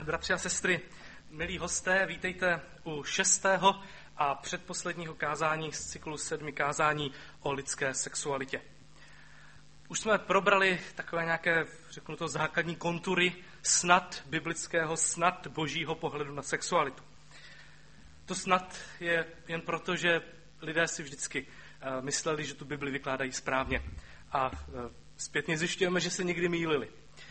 Bratři a sestry, milí hosté, vítejte u 6. a předposledního kázání z cyklu 7 kázání o lidské sexualitě. Už jsme probrali takové nějaké, řeknu to, základní kontury snad biblického, snad božího pohledu na sexualitu. To snad je jen proto, že lidé si vždycky mysleli, že tu Bibli vykládají správně. A zpětně zjišťujeme, že se někdy mýlili.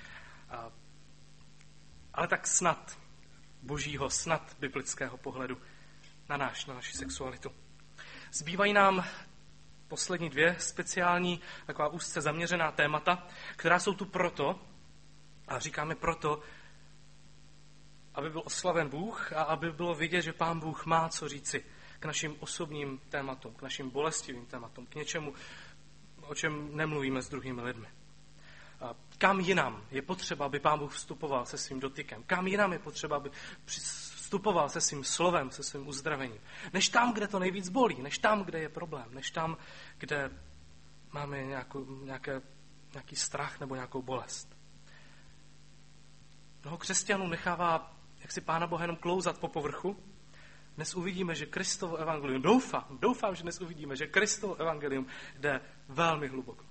Ale tak snad božího, snad biblického pohledu na naši sexualitu. Zbývají nám poslední 2 speciální, taková úzce zaměřená témata, která jsou tu proto, a říkáme proto, aby byl oslaven Bůh a aby bylo vidět, že Pán Bůh má co říci k našim osobním tématům, k našim bolestivým tématům, k něčemu, o čem nemluvíme s druhými lidmi. Kam jinam je potřeba, aby Pán Bůh vstupoval se svým dotykem? Kam jinam je potřeba, aby vstupoval se svým slovem, se svým uzdravením? Než tam, kde to nejvíc bolí, než tam, kde je problém, než tam, kde máme nějaký strach nebo nějakou bolest. Mnoho křesťanů nechává jaksi Pána Boha jenom klouzat po povrchu. Dnes uvidíme, že Kristovo evangelium, doufám, že dnes uvidíme, že Kristovo evangelium jde velmi hluboko.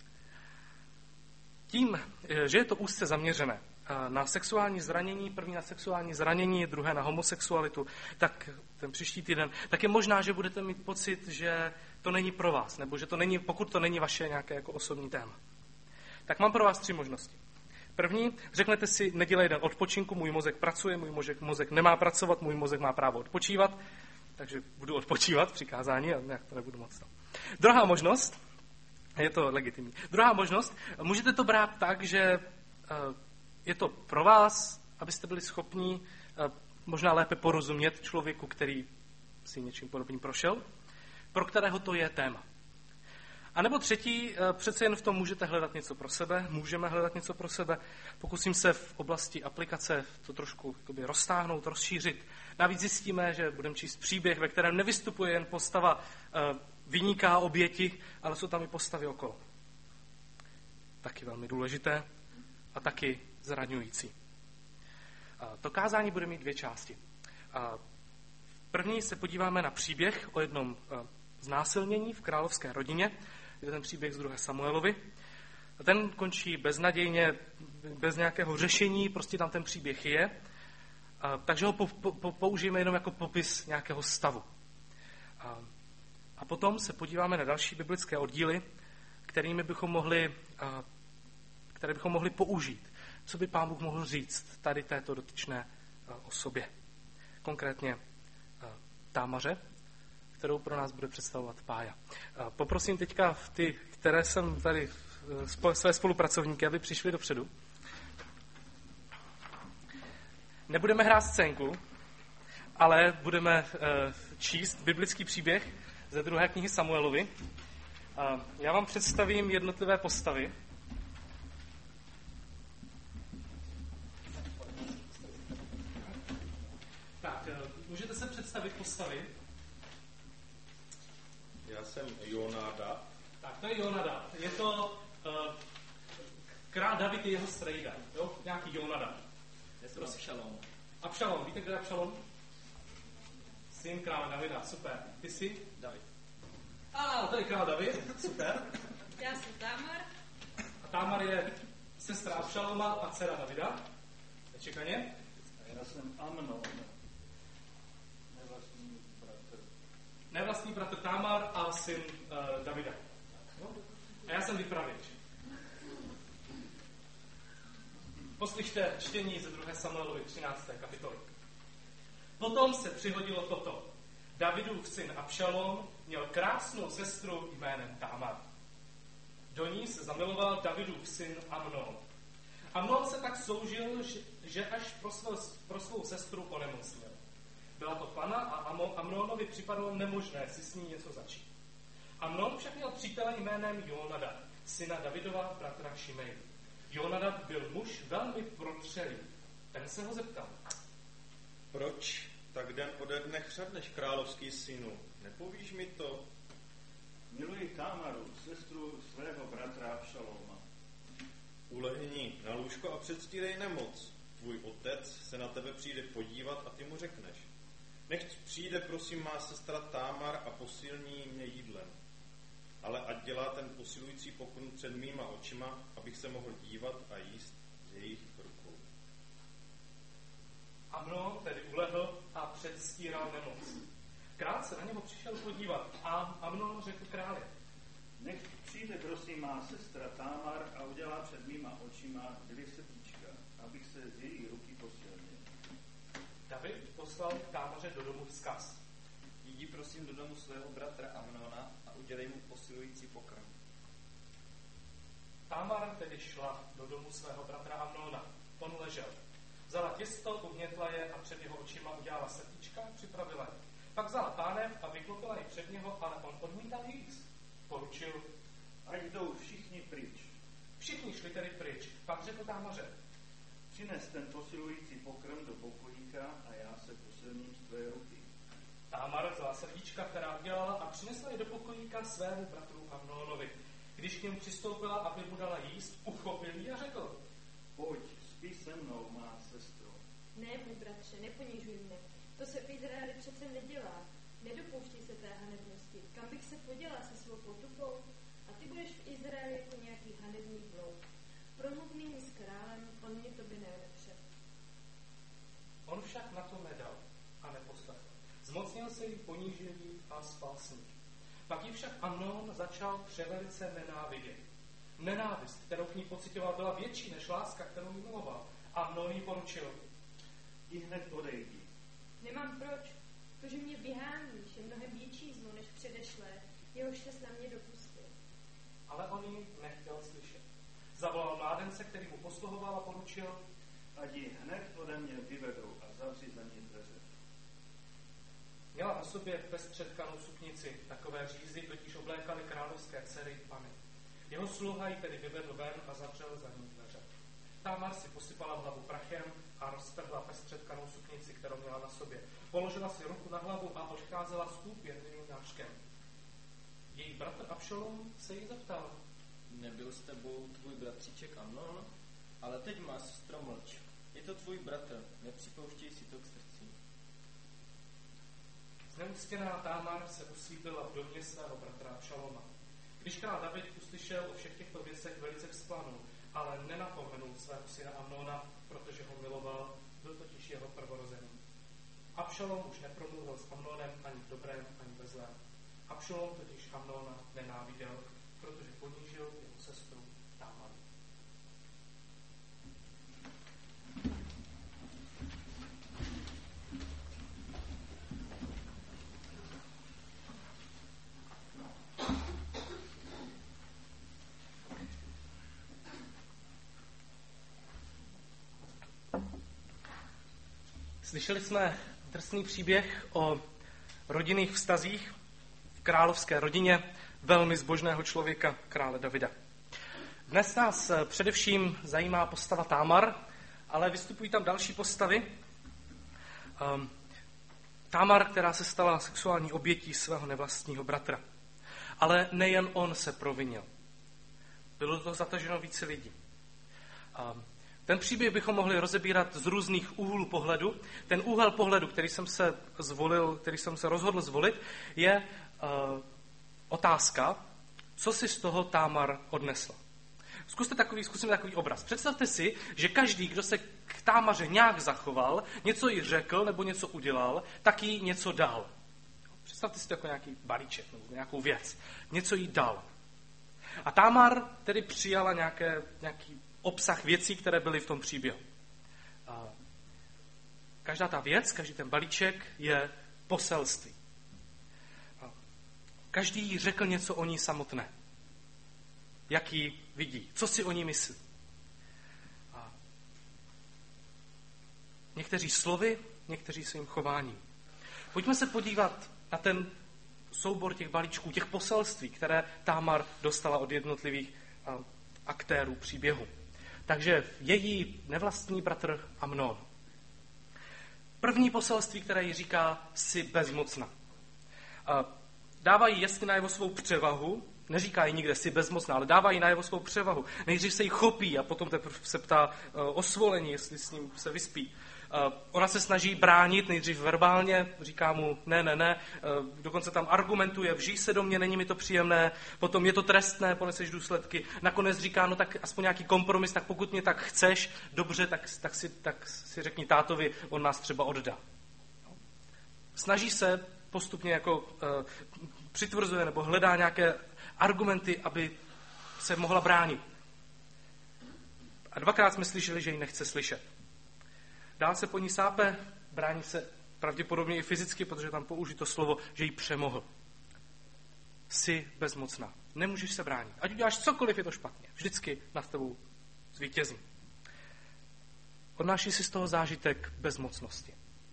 Tím, že je to úzce zaměřené na sexuální zranění, první na sexuální zranění, druhé na homosexualitu, tak ten příští týden, tak je možná, že budete mít pocit, že to není pro vás, nebo že to není, pokud to není vaše nějaké jako osobní téma. Tak mám pro vás 3 možnosti. První, řeknete si, nedělej den odpočinku, můj mozek pracuje, můj mozek nemá pracovat, můj mozek má právo odpočívat, takže budu odpočívat při kázání a nějak to nebudu moc. Druhá možnost, je to legitimní. Druhá možnost, můžete to brát tak, že je to pro vás, abyste byli schopni možná lépe porozumět člověku, který si něčím podobným prošel, pro kterého to je téma. A nebo třetí, přece jen v tom můžete hledat něco pro sebe, můžeme hledat něco pro sebe. Pokusím se v oblasti aplikace to trošku roztáhnout, rozšířit. Navíc zjistíme, že budeme číst příběh, ve kterém nevystupuje jen postava viníka, oběti, ale jsou tam i postavy okolo. Taky velmi důležité a taky zraňující. To kázání bude mít 2 části. V první se podíváme na příběh o jednom znásilnění v královské rodině. Je ten příběh z 2. Samuelovi. Ten končí beznadějně, bez nějakého řešení, prostě tam ten příběh je. Takže ho použijeme jenom jako popis nějakého stavu. A potom se podíváme na další biblické oddíly, které bychom mohli použít. Co by Pán Bůh mohl říct tady této dotyčné osobě. Konkrétně Támaře, kterou pro nás bude představovat Pája. Poprosím teďka ty, které jsem tady, své spolupracovníky, aby přišli dopředu. Nebudeme hrát scénku, ale budeme číst biblický příběh ze 2. knihy Samuelovi. Já vám představím jednotlivé postavy. Tak, můžete se představit postavy? Já jsem Jonadab. Tak, to je Jonadab. Je to král David je jeho strejda. Jo? Nějaký Jonadab. Abšalom. Abšalom. Víte, kde je Abšalom? Syn krále Davida. Super. Ty jsi? David. Tady král David. Super. Já jsem Támar. A Támar je sestra Abšaloma a dcera Davida. Nečekaně. Já jsem Amnon. Nevlastní bratr Támar a syn Davida. No? A já jsem vypravěč. Poslyšte čtení ze 2. Samuelovy 13. kapitoly. Potom se přihodilo toto. Davidův syn Abšalom měl krásnou sestru jménem Támar. Do ní se zamiloval Davidův syn Amnon. Amnon se tak soužil, že až pro svou sestru onemocněl. Byla to pana a Amnonovi připadalo nemožné si s ní něco začít. Amnon však měl přítele jménem Jonadab, syna Davidova bratra Šimej. Jonadab byl muž velmi protřelý. Ten se ho zeptal. Proč tak den ode dne chřadneš, královský synu? Nepovíš mi to? Miluji Támaru, sestru svého bratra Abšaloma. Ulehni na lůžko a předstírej nemoc. tvůj otec se na tebe přijde podívat a ty mu řekneš: nechť přijde, prosím, má sestra Támar a posilní mě jídlem. Ale ať dělá ten posilující pokrm před mýma očima, abych se mohl dívat a jíst z jejich rukou. Amnon tedy ulehl a předstíral nemoc. Král se na něho přišel podívat a Amnon řekl králi: nech přijde, prosím, má sestra Támar a udělá před mýma očima 2 srdíčka, abych se z její ruky posilnil. David poslal k Támaře do domu vzkaz: Jdi prosím do domu svého bratra Amnona a udělej mu posilující pokrm. Támar tedy šla do domu svého bratra Amnona. On ležel. Vzala těsto, ugnětla je a před jeho očima udělala srdíčka a připravila je. Pak vzala pánev a vyklopila ji před něho, ale on odmítal jíst. Poručil: Ať jdou všichni pryč. Všichni šli tedy pryč. Pak řekl Támaře: Přines ten posilující pokrm do pokojíka a já se posilním z tvé ruky. Támar vzala srdíčka, která udělala, a přinesla je do pokojíka svému bratru Amnonovi. Když k němu přistoupila, aby mu dala jíst, uchopil ji a řekl: Pojď, spí se mnou, má sestro. Ne, můj bratře, neponižuj mne. To se v Izraeli přece nedělá. Nedopouští se té hanebnosti. Kam bych se poděla se svou potupou? A ty budeš v Izraeli jako nějaký hanebný bloud. Promluv nyní s králem, on mě tobě nepře. On však na to nedal a neposlechl. Zmocnil se jí, ponížil jí a spal s ní. Pak ji však Amnon začal převelice nenávidět. Nenávist, kterou k ní pocitoval, byla větší než láska, kterou jí miloval. Amnon jí poručil: I hned odejdi. Nemám proč. To, že mě vyháníš, je mnohem větší zlo než předešlé, jehož ses na mě dopustil. Ale on ji nechtěl slyšet. Zavolal mládence, který mu posluhoval, a poručil: Ať ji hned ode mě vyvedou a zavři za ní dveře. Měla na sobě pestře tkanou suknici, takové řízy totiž oblékaly královské dcery Pany. Jeho sluha ji tedy vyvedl ven a zavřel za ní dveře. Támar si posypala hlavu prachem a roztrhla pestře tkanou suknici, kterou měla na sobě. Položila si ruku na hlavu a odcházela s úpěnlivým nářkem. Její bratr Abšalom se jí zeptal: Nebyl s tebou tvůj bratříček Amnon? Ale teď má sestro, mlč. Je to tvůj bratr, nepřipouštěj si to k srdci. Zneúctěná Támar se usídlila v domě svého bratra Abšaloma. Když král David uslyšel o všech těchto věcech, velice vzplanul, ale nenapomenul svého syna Amnona, protože ho miloval, byl totiž jeho prvorozený. Abšalom už nepromluvil s Amnonem ani v dobrém, ani ve zlém. Abšalom totiž Amnona nenáviděl, protože ponížil jeho sestru Támaru. Slyšeli jsme drsný příběh o rodinných vztazích v královské rodině velmi zbožného člověka, krále Davida. Dnes nás především zajímá postava Támar, ale vystupují tam další postavy. Támar, která se stala sexuální obětí svého nevlastního bratra. Ale nejen on se provinil. Bylo to zataženo více lidí. Ten příběh bychom mohli rozebírat z různých úhlů pohledu. Ten úhel pohledu, který jsem se rozhodl zvolit, je otázka, co si z toho Támar odnesla. Zkusím takový obraz. Představte si, že každý, kdo se k Támaře nějak zachoval, něco jí řekl nebo něco udělal, tak jí něco dal. Představte si to jako nějaký balíček nebo nějakou věc. Něco jí dal. A Támar tedy přijala nějaký obsah věcí, které byly v tom příběhu. Každá ta věc, každý ten balíček je poselství. Každý jí řekl něco o ní samotné. Jak ji vidí, co si o ní myslí. Někteří slovy, někteří svým chováním. Pojďme se podívat na ten soubor těch balíčků, těch poselství, které Támar dostala od jednotlivých aktérů příběhu. Takže její nevlastní bratr Amnon. První poselství, které jí říká, jsi bezmocná. Dává jí jasně najevo svou převahu Neříká jí nikde, jsi bezmocná, ale dává jí najevo svou převahu. Nejdřív se jí chopí a potom teprve se ptá o svolení, jestli s ním se vyspí. Ona se snaží bránit, nejdřív verbálně, říká mu ne, dokonce tam argumentuje, vžij se do mě, není mi to příjemné, potom je to trestné, poneseš důsledky. Nakonec říká, no tak aspoň nějaký kompromis, tak pokud mě tak chceš, dobře, tak si řekni tátovi, on nás třeba oddá. Snaží se postupně jako přitvrzuje nebo hledá nějaké argumenty, aby se mohla bránit. A dvakrát jsme slyšeli, že ji nechce slyšet. Dál se po ní sápe, brání se pravděpodobně i fyzicky, protože tam použito slovo, že ji přemohl. Jsi bezmocná. Nemůžeš se bránit. Ať uděláš cokoliv, je to špatně. Vždycky nad tebou zvítězím. Odnáší si z toho zážitek bezmocnosti.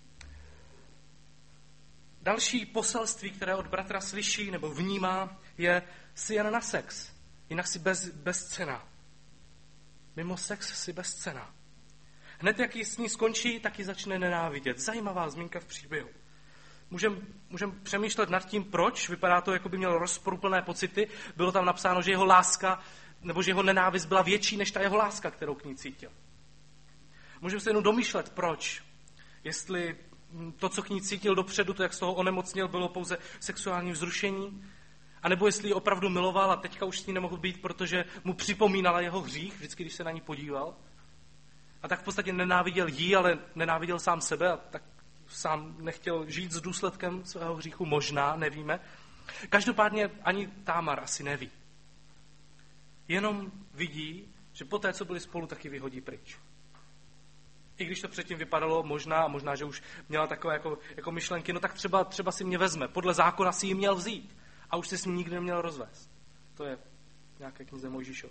Další poselství, které od bratra slyší nebo vnímá, je jsi jen na sex. Jinak jsi bezcenná. Mimo sex jsi bezcenná. Hned, jak ji s ní skončí, tak ji začne nenávidět. Zajímavá zmínka v příběhu. Můžeme přemýšlet nad tím, proč. Vypadá to, jako by měl rozporuplné pocity. Bylo tam napsáno, že jeho láska nebo že jeho nenávist byla větší než ta jeho láska, kterou k ní cítil. Můžeme se jenom domýšlet, proč. Jestli to, co k ní cítil dopředu, to, jak z toho onemocněl, bylo pouze sexuální vzrušení, anebo jestli ji opravdu miloval a teďka už s ní nemohl být, protože mu připomínala jeho hřích, vždycky, když se na ní podíval. A tak v podstatě nenáviděl jí, ale nenáviděl sám sebe a tak sám nechtěl žít s důsledkem svého hříchu, možná, nevíme. Každopádně ani Támar asi neví. Jenom vidí, že poté, co byli spolu, taky vyhodí pryč. I když to předtím vypadalo možná, že už měla takové jako myšlenky, no tak třeba si mě vezme. Podle zákona si ji měl vzít a už se s ním nikdy neměl rozvést. To je nějaké knize Mojžíšovi.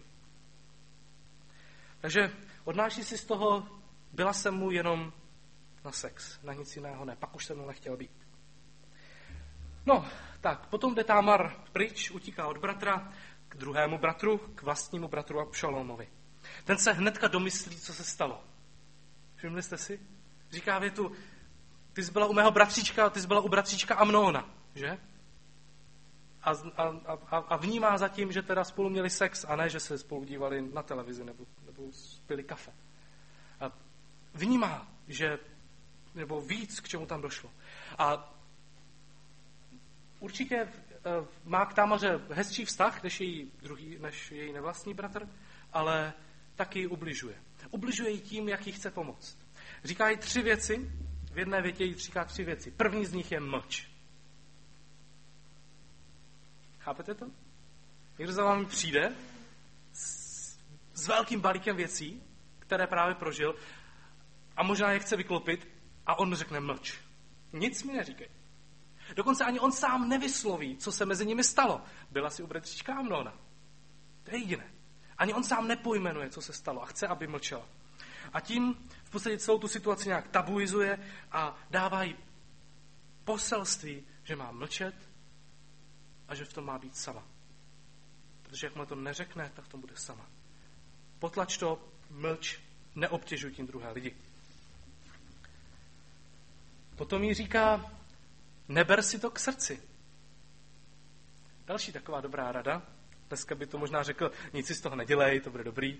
Takže odnáší si z toho, byla jsem mu jenom na sex, na nic jiného ne, pak už se mnou nechtěl být. No, tak, potom jde Támar pryč, utíká od bratra k druhému bratru, k vlastnímu bratru Abšalomovi. Ten se hnedka domyslí, co se stalo. Všimli jste si? Říká větu, ty jsi byla u mého bratříčka, ty jsi byla u bratříčka Amnóna, že? A vnímá zatím, že teda spolu měli sex a ne, že se spolu dívali na televizi nebo pili kafe. A vnímá, že nebo víc, k čemu tam došlo. A určitě má k Támaře hezčí vztah, než její nevlastní bratr, ale taky ubližuje. Ubližuje jí tím, jak jí chce pomoct. Říká jí 3 věci, v jedné větě jí říká 3 věci. První z nich je mlč. Chápete to? Někdo za vámi přijde s velkým balíkem věcí, které právě prožil a možná je chce vyklopit a on řekne mlč. Nic mi neříkej. Dokonce ani on sám nevysloví, co se mezi nimi stalo. Byla si u bratříčka Amnóna. To je jediné. Ani on sám nepojmenuje, co se stalo a chce, aby mlčela. A tím v podstatě celou tu situaci nějak tabuizuje a dává jí poselství, že má mlčet a že v tom má být sama. Protože jakmile to neřekne, tak v tom bude sama. Potlač to, mlč, neobtěžuj tím druhé lidi. Potom jí říká, neber si to k srdci. Další taková dobrá rada. Dneska by to možná řekl, nic si z toho nedělej, to bude dobrý.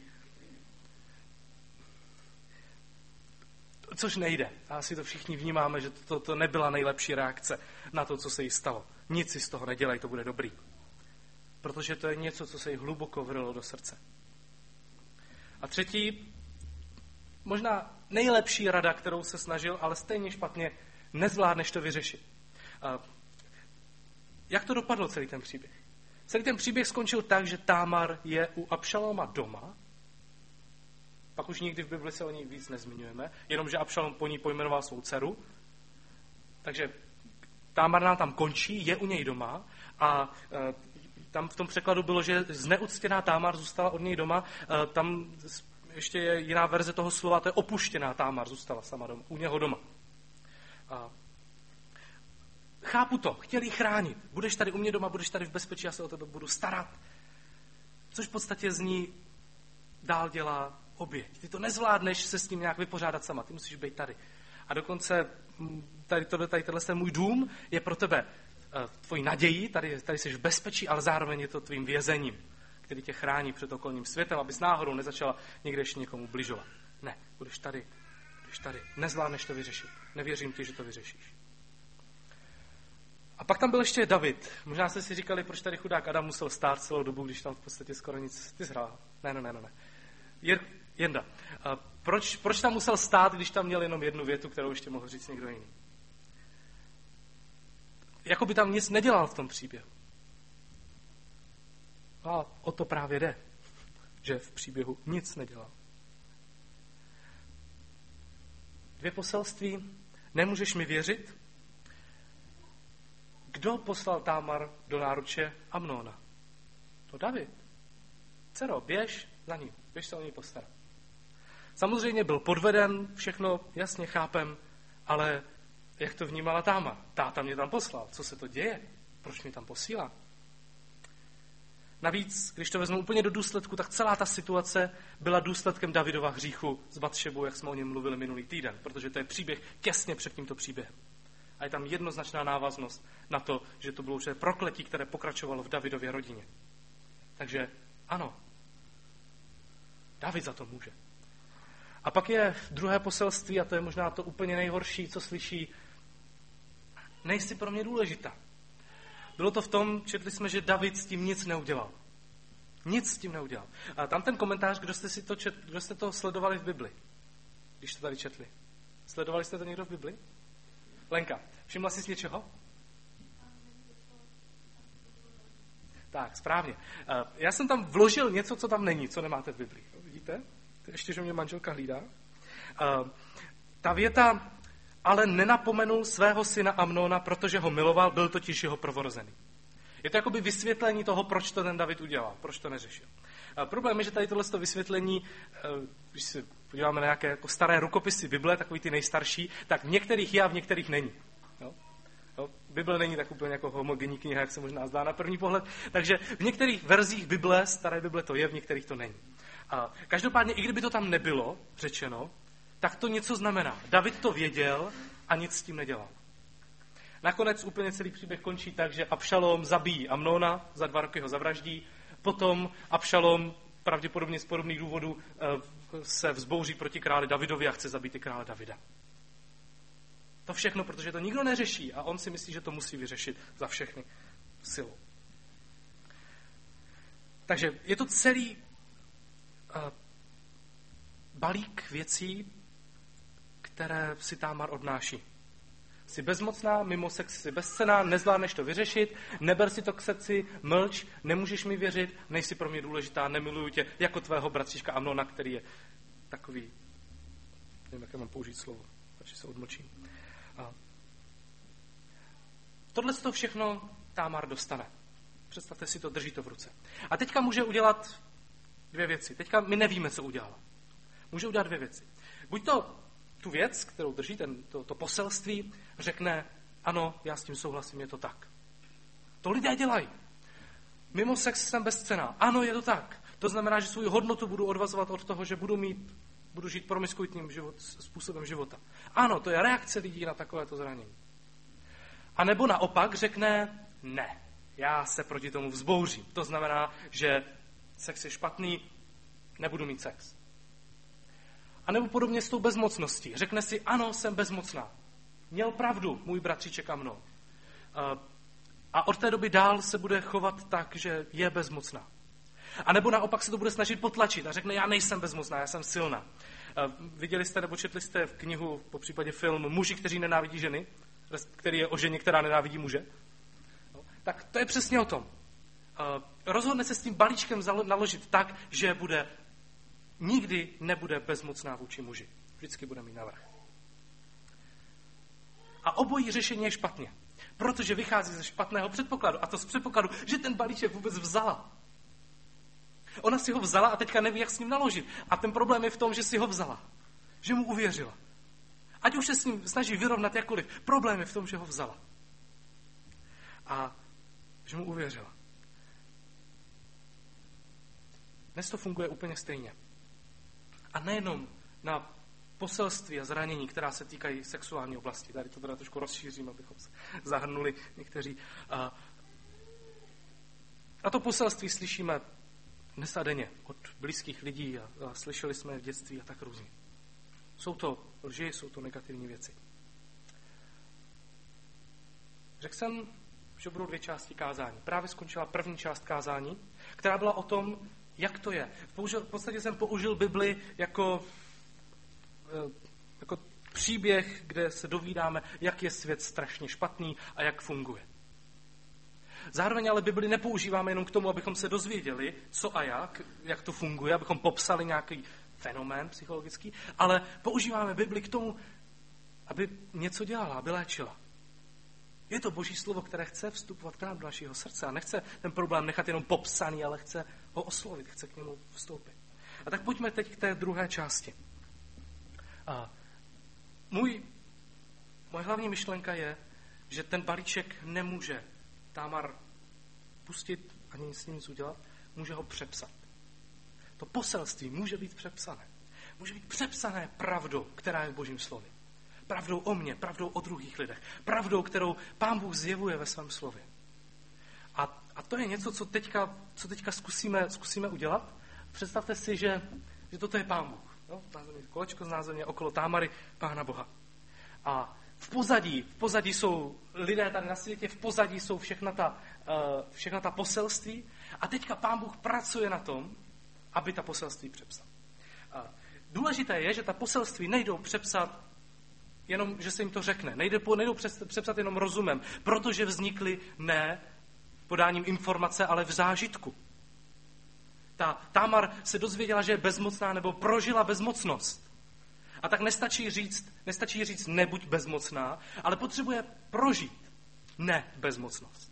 Což nejde. A asi to všichni vnímáme, že to nebyla nejlepší reakce na to, co se jí stalo. Nic si z toho nedělej, to bude dobrý. Protože to je něco, co se jí hluboko vrylo do srdce. A třetí, možná nejlepší rada, kterou se snažil, ale stejně špatně, nezvládneš to vyřešit. Jak to dopadlo celý ten příběh? Celý ten příběh skončil tak, že Támar je u Abšaloma doma. Pak už nikdy v Bibli se o ní víc nezmiňujeme, jenomže Abšalom po ní pojmenoval svou dceru. Takže Támar nám tam končí, je u něj doma a tam v tom překladu bylo, že zneuctěná Támar zůstala od něj doma. Tam ještě je jiná verze toho slova, to je opuštěná Támar zůstala sama doma, u něho doma. Chápu to, chtěli chránit. Budeš tady u mě doma, budeš tady v bezpečí, já se o tebe budu starat. Což v podstatě z ní dál dělá oběť. Ty to nezvládneš se s tím nějak vypořádat sama, ty musíš být tady. A dokonce tady tenhle můj dům je pro tebe tvojí nadějí, tady jsi v bezpečí, ale zároveň je to tvým vězením, který tě chrání před okolním světem, abys náhodou nezačala někde ještě někomu bližovat. Ne, budeš tady. Nezvládneš to vyřešit. Nevěřím ti, že to vyřešíš. A pak tam byl ještě David. Možná jste si říkali, proč tady chudák Adam musel stát celou dobu, když tam v podstatě skoro nic... Ty jsi hrál? Ne. Jenda. Proč tam musel stát, když tam měl jenom jednu větu, kterou ještě mohl říct někdo jiný? Jako by tam nic nedělal v tom příběhu. A o to právě jde, že v příběhu nic nedělal. 2 poselství. Nemůžeš mi věřit? Kdo poslal Támar do náruče Amnona? To David. Dcero, běž za ním, běž se o něj postarat. Samozřejmě byl podveden, všechno jasně chápem, ale jak to vnímala Támar? Táta mě tam poslal, co se to děje? Proč mě tam posílá? Navíc, když to vezmu úplně do důsledku, tak celá ta situace byla důsledkem Davidova hříchu s Batšebou, jak jsme o něm mluvili minulý týden, protože to je příběh těsně před tímto příběhem. A je tam jednoznačná návaznost na to, že to bylo určité prokletí, které pokračovalo v Davidově rodině. Takže ano, David za to může. A pak je druhé poselství, a to je možná to úplně nejhorší, co slyší. Nejsi pro mě důležitá. Bylo to v tom, četli jsme, že David s tím nic neudělal. Nic s tím neudělal. A tam ten komentář, kdo jste to sledovali v Bibli? Když to tady četli. Sledovali jste to někdo v Bibli? Lenka, všimla jsi něčeho? Tak, správně. Já jsem tam vložil něco, co tam není, co nemáte v Bibli. Vidíte? Ještě, že mě manželka hlídá. Ta věta, ale nenapomenul svého syna Amnona, protože ho miloval, byl totiž jeho prvorozený. Je to jakoby vysvětlení toho, proč to ten David udělal, proč to neřešil. Problém je, že tady tohle vysvětlení, když se podíváme na nějaké jako staré rukopisy Bible, takový ty nejstarší, tak v některých je a v některých není. Jo? Bible není tak úplně jako homogenní kniha, jak se možná zdá na první pohled. Takže v některých verzích Bible, staré Bible to je, v některých to není. A každopádně, i kdyby to tam nebylo řečeno, tak to něco znamená. David to věděl a nic s tím nedělal. Nakonec úplně celý příběh končí tak, že Abšalom zabíjí Amnona, za 2 roky ho zavraždí, potom Abšalom pravděpodobně z podobných důvodů se vzbouří proti králi Davidovi a chce zabít i krále Davida. To všechno, protože to nikdo neřeší a on si myslí, že to musí vyřešit za všechny silou. Takže je to celý balík věcí, které si Támar odnáší. Jsi bezmocná, mimo sex jsi bezcenná, nezvládneš to vyřešit, neber si to k srdci, mlč, nemůžeš mi věřit, nejsi pro mě důležitá, nemiluju tě, jako tvého bratříčka Amnona, který je takový, nevím, jaké mám použít slovo, takže se odmlčím. Tohle to všechno Támar dostane. Představte si to, drží to v ruce. A teďka může udělat 2 věci. Teďka my nevíme, co udělala. Může udělat 2 věci. Buď to tu věc, kterou drží, to poselství, řekne, ano, já s tím souhlasím, je to tak. To lidé dělají. Mimo sex jsem bezcenná. Ano, je to tak. To znamená, že svou hodnotu budu odvazovat od toho, že budu žít promiskuitním způsobem života. Ano, to je reakce lidí na takovéto zranění. A nebo naopak řekne, ne, já se proti tomu vzbouřím. To znamená, že sex je špatný, nebudu mít sex. A nebo podobně s tou bezmocností. Řekne si, ano, jsem bezmocná. Měl pravdu můj bratříček Amnon. A od té doby dál se bude chovat tak, že je bezmocná. A nebo naopak se to bude snažit potlačit a řekne, já nejsem bezmocná, já jsem silná. Viděli jste nebo četli jste v knihu, po případě film Muži, kteří nenávidí ženy, který je o ženě, která nenávidí muže? Tak to je přesně o tom. Rozhodne se s tím balíčkem naložit tak, že nikdy nebude bezmocná vůči muži. Vždycky bude mít navrch. A obojí řešení je špatně. Protože vychází ze špatného předpokladu. A to z předpokladu, že ten balíček vůbec vzala. Ona si ho vzala a teďka neví, jak s ním naložit. A ten problém je v tom, že si ho vzala. Že mu uvěřila. Ať už se s ním snaží vyrovnat jakkoliv. Problém je v tom, že ho vzala. A že mu uvěřila. Dnes to funguje úplně stejně. A nejenom na poselství a zranění, která se týkají sexuální oblasti. Tady to teda trošku rozšířím, abychom se zahrnuli někteří. A to poselství slyšíme dnes a denně od blízkých lidí a slyšeli jsme v dětství a tak různě. Jsou to lži, jsou to negativní věci. Řekl jsem, že budou 2 části kázání. Právě skončila první část kázání, která byla o tom, jak to je. V podstatě jsem použil Bibli jako příběh, kde se dovídáme, jak je svět strašně špatný a jak funguje. Zároveň ale Bibli nepoužíváme jenom k tomu, abychom se dozvěděli, co a jak to funguje, abychom popsali nějaký fenomén psychologický, ale používáme Bibli k tomu, aby něco dělala, aby léčila. Je to Boží slovo, které chce vstupovat k nám do našeho srdce a nechce ten problém nechat jenom popsaný, ale chce ho oslovit, chce k němu vstoupit. A tak pojďme teď k té druhé části. Moje hlavní myšlenka je, že ten balíček nemůže Támar pustit ani s ním nic udělat, může ho přepsat. To poselství může být přepsané. Může být přepsané pravdou, která je v Božím slově. Pravdou o mně, pravdou o druhých lidech. Pravdou, kterou Pán Bůh zjevuje ve svém slově. A to je něco, co teďka zkusíme udělat. Představte si, že toto je Pán Bůh. Jo? Kolečko znázorně okolo Támary Pána Boha. A v pozadí jsou lidé tady na světě, v pozadí jsou všechna ta poselství. A teďka Pán Bůh pracuje na tom, aby ta poselství přepsal. Důležité je, že ta poselství nejdou přepsat jenom, že se jim to řekne. Nejdou přepsat jenom rozumem, protože vznikly ne podáním informace, ale v zážitku. Ta Támar se dozvěděla, že je bezmocná nebo prožila bezmocnost. A tak nestačí říct nebuď bezmocná, ale potřebuje prožít bezmocnost.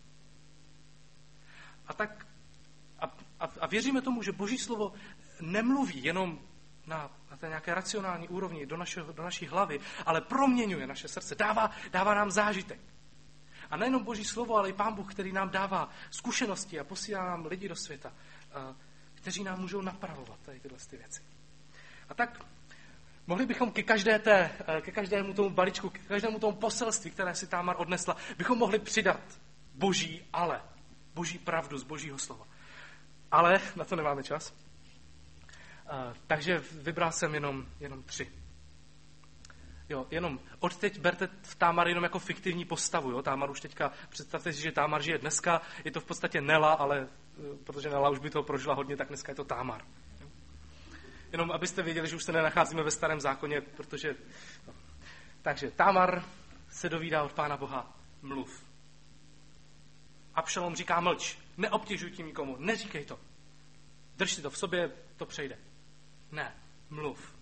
A věříme tomu, že Boží slovo nemluví jenom na té nějaké racionální úrovni do naší hlavy, ale proměňuje naše srdce, dává nám zážitek. A nejenom Boží slovo, ale i Pán Bůh, který nám dává zkušenosti a posílá nám lidi do světa, kteří nám můžou napravovat tady tyhle věci. A tak mohli bychom ke každému tomu balíčku, ke každému tomu poselství, které si Támar odnesla, bychom mohli přidat boží pravdu z Božího slova. Ale na to nemáme čas. Takže vybral jsem jenom 3. Jo, jenom odteď berte Támar jenom jako fiktivní postavu. Jo? Támar už teďka, představte si, že Támar žije dneska, je to v podstatě Nela, ale protože Nela už by toho prožila hodně, tak dneska je to Támar. Jenom abyste věděli, že už se nenacházíme ve Starém zákoně, protože... No. Takže Támar se dovídá od Pána Boha, mluv. Abšalom říká mlč, neobtěžuj tím nikomu, neříkej to. Drž si to v sobě, to přejde. Ne, mluv.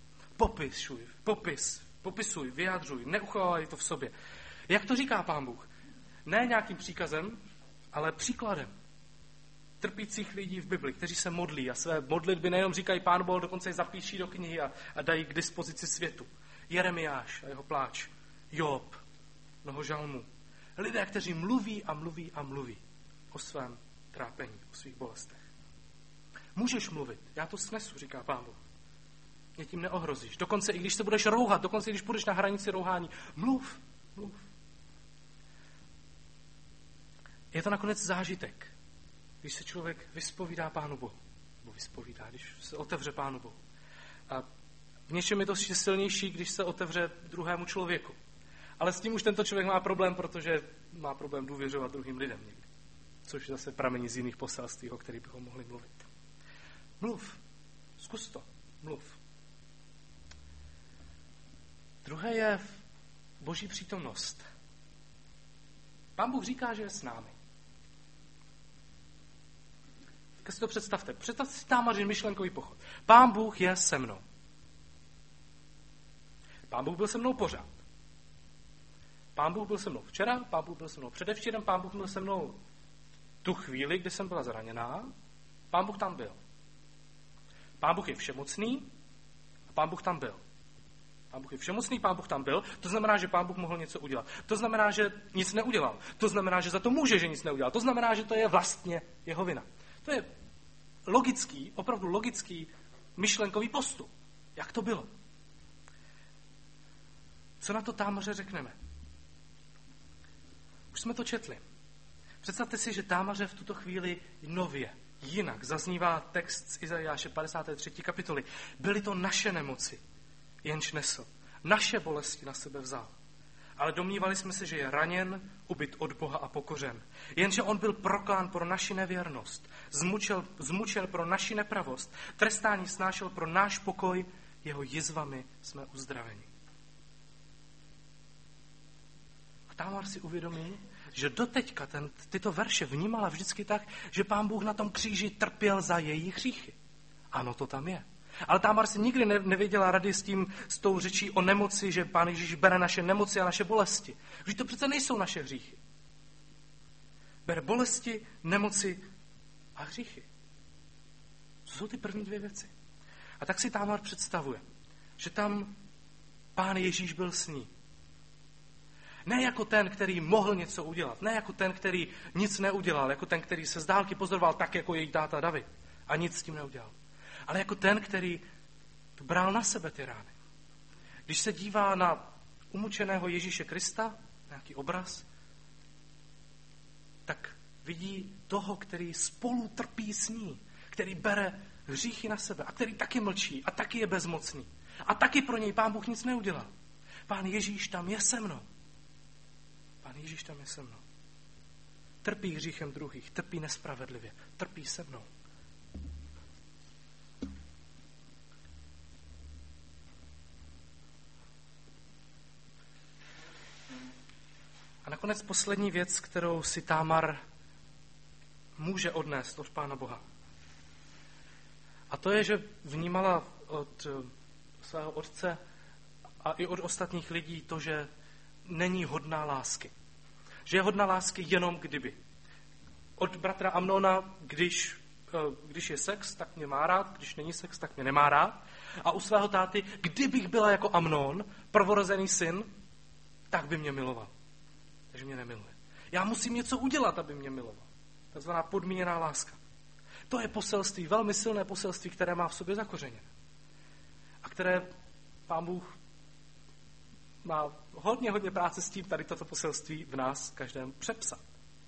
Popisuj, vyjadřuj, neuchovávaj to v sobě. Jak to říká Pán Bůh? Ne nějakým příkazem, ale příkladem. Trpících lidí v Bibli, kteří se modlí a své modlitby nejenom říkají Pánu Bohu, dokonce je zapíší do knihy a dají k dispozici světu. Jeremiáš a jeho pláč, Job, mnoho žalmů. Lidé, kteří mluví o svém trápení, o svých bolestech. Můžeš mluvit, já to snesu, říká Pán Bůh. Mě tím neohrozíš. Dokonce i když se budeš rouhat, dokonce i když budeš na hranici rouhání, mluv. Je to nakonec zážitek, když se člověk vyspovídá Pánu Bohu. Nebo když se otevře Pánu Bohu. A v něčem je to silnější, když se otevře druhému člověku. Ale s tím už tento člověk má problém, protože má problém důvěřovat druhým lidem někdy. Což zase pramení z jiných poselství, o kterých bychom mohli mluvit. Mluv. Zkus to. Mluv. Druhé je Boží přítomnost. Pán Bůh říká, že je s námi. Tak si to představte. Představte si Támařin myšlenkový pochod. Pán Bůh je se mnou. Pán Bůh byl se mnou pořád. Pán Bůh byl se mnou včera, Pán Bůh byl se mnou předevčírem, Pán Bůh byl se mnou tu chvíli, kdy jsem byla zraněná. Pán Bůh tam byl. Pán Bůh je všemocný a Pán Bůh tam byl. Pán Bůh je všemocný, Pán Bůh tam byl, to znamená, že Pán Bůh mohl něco udělat. To znamená, že nic neudělal. To znamená, že za to může, že nic neudělal. To znamená, že to je vlastně jeho vina. To je logický, opravdu logický myšlenkový postup. Jak to bylo? Co na to Támaře řekneme? Už jsme to četli. Představte si, že Támaře v tuto chvíli nově, jinak zaznívá text z Izajáše 53. kapitoly. Byly to naše nemoci, jenž nesl. Naše bolesti na sebe vzal. Ale domnívali jsme se, že je raněn, ubyt od Boha a pokořen. Jenže on byl proklán pro naši nevěrnost, zmučen pro naši nepravost, trestání snášel pro náš pokoj, jeho jizvami jsme uzdraveni. A Támar si uvědomí, že doteďka tyto verše vnímala vždycky tak, že Pán Bůh na tom kříži trpěl za její hříchy. Ano, to tam je. Ale Támar si nikdy nevěděla rady s tou řečí o nemoci, že Pán Ježíš bere naše nemoci a naše bolesti. Vždyť to přece nejsou naše hříchy. Bere bolesti, nemoci a hříchy. To jsou ty první dvě věci. A tak si Támar představuje, že tam Pán Ježíš byl s ní. Ne jako ten, který mohl něco udělat. Ne jako ten, který nic neudělal. Jako ten, který se z dálky pozoroval tak, jako její táta David. A nic s tím neudělal. Ale jako ten, který bral na sebe ty rány. Když se dívá na umučeného Ježíše Krista, nějaký obraz, tak vidí toho, který spolu trpí s ní. Který bere hříchy na sebe a který taky mlčí a taky je bezmocný. A taky pro něj Pán Bůh nic neudělal. Pán Ježíš tam je se mnou. Pán Ježíš tam je se mnou. Trpí hříchem druhých, trpí nespravedlivě, trpí se mnou. A nakonec poslední věc, kterou si Támar může odnést od Pána Boha. A to je, že vnímala od svého otce a i od ostatních lidí to, že není hodná lásky. Že je hodná lásky jenom kdyby. Od bratra Amnona, když je sex, tak mě má rád, když není sex, tak mě nemá rád. A u svého táty, kdybych byla jako Amnon, prvorozený syn, tak by mě miloval. Takže mě nemiluje. Já musím něco udělat, aby mě miloval. Takzvaná podmíněná láska. To je poselství, velmi silné poselství, které má v sobě zakořeněné. A které Pán Bůh má hodně práce s tím tady toto poselství v nás každém přepsat.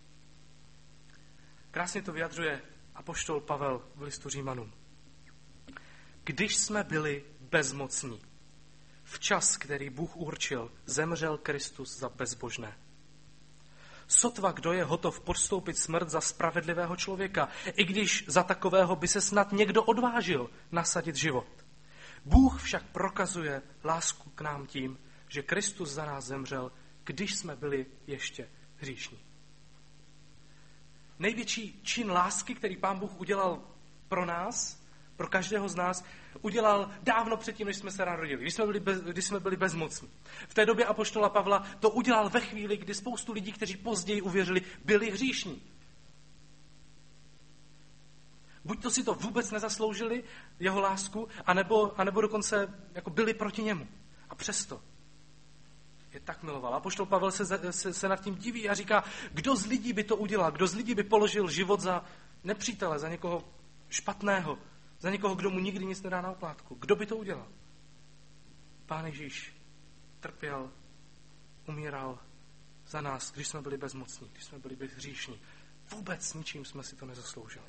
Krásně to vyjadřuje apoštol Pavel v listu Římanům. Když jsme byli bezmocní, v čas, který Bůh určil, zemřel Kristus za bezbožné. Sotva kdo je hotov podstoupit smrt za spravedlivého člověka, i když za takového by se snad někdo odvážil nasadit život. Bůh však prokazuje lásku k nám tím, že Kristus za nás zemřel, když jsme byli ještě hříšní. Největší čin lásky, který Pán Bůh udělal pro nás, pro každého z nás, udělal dávno předtím, než jsme se narodili, když jsme byli bezmocní. V té době apoštola Pavla to udělal ve chvíli, kdy spoustu lidí, kteří později uvěřili, byli hříšní. Buď to si to vůbec nezasloužili, jeho lásku, anebo dokonce jako byli proti němu. A přesto je tak miloval. Apoštol Pavel se nad tím diví a říká, kdo z lidí by to udělal, kdo z lidí by položil život za nepřítele, za někoho špatného, za někoho, kdo mu nikdy nic nedá na oplátku. Kdo by to udělal? Pán Ježíš trpěl, umíral za nás, když jsme byli bezmocní, když jsme byli bezhříšní. Vůbec ničím jsme si to nezasloužili.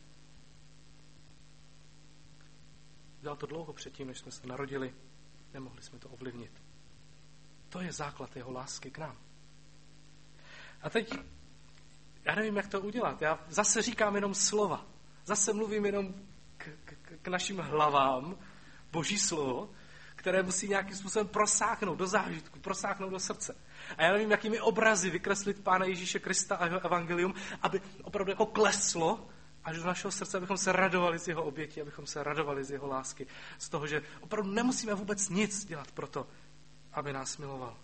Dělal to dlouho předtím, než jsme se narodili, nemohli jsme to ovlivnit. To je základ jeho lásky k nám. A teď, já nevím, jak to udělat. Já zase říkám jenom slova. Zase mluvím jenom k našim hlavám Boží slovo, které musí nějakým způsobem prosáhnout do zážitku, prosáhnout do srdce. A já nevím, jakými obrazy vykreslit Pána Ježíše Krista a jeho evangelium, aby opravdu jako kleslo až do našeho srdce, abychom se radovali z jeho oběti, abychom se radovali z jeho lásky. Z toho, že opravdu nemusíme vůbec nic dělat pro to, aby nás miloval.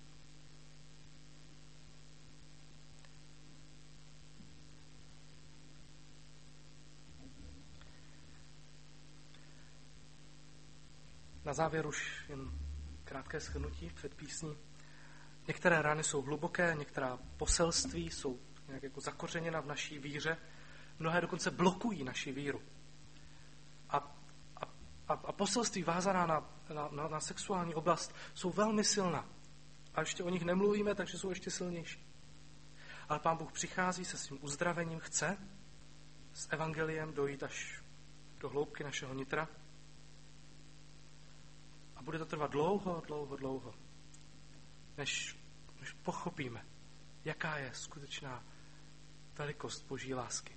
Na závěr už jen krátké shrnutí před písní. Některé rány jsou hluboké, některá poselství jsou nějak jako zakořeněna v naší víře. Mnohé dokonce blokují naši víru. A poselství vázaná na sexuální oblast jsou velmi silná. a ještě o nich nemluvíme, takže jsou ještě silnější. Ale Pán Bůh přichází se svým uzdravením, chce s evangeliem dojít až do hloubky našeho nitra. A bude to trvat dlouho, než pochopíme, jaká je skutečná velikost Boží lásky.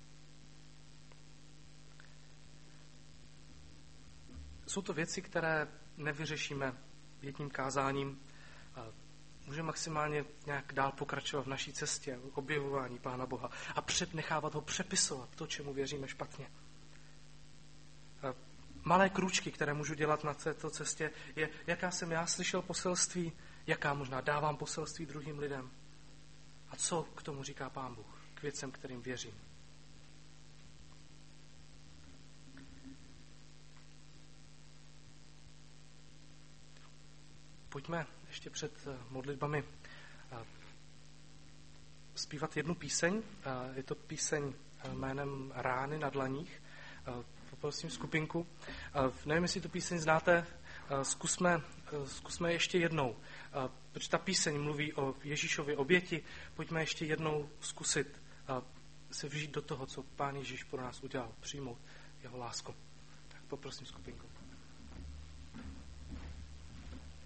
Jsou to věci, které nevyřešíme jedním kázáním. Můžeme maximálně nějak dál pokračovat v naší cestě, v objevování Pána Boha a nechávat ho přepisovat to, čemu věříme špatně. Malé krůčky, které můžu dělat na této cestě, je, jaká jsem já slyšel poselství, jaká možná dávám poselství druhým lidem. A co k tomu říká Pán Bůh, k věcem, kterým věřím. Pojďme ještě před modlitbami zpívat jednu píseň. Je to píseň jménem Rány na dlaních. Poprosím skupinku. Nevím, jestli tu píseň znáte, zkusme ještě jednou. Protože ta píseň mluví o Ježíšově oběti, pojďme ještě jednou zkusit se vžít do toho, co Pán Ježíš pro nás udělal, přijmout jeho lásku. Tak poprosím skupinku.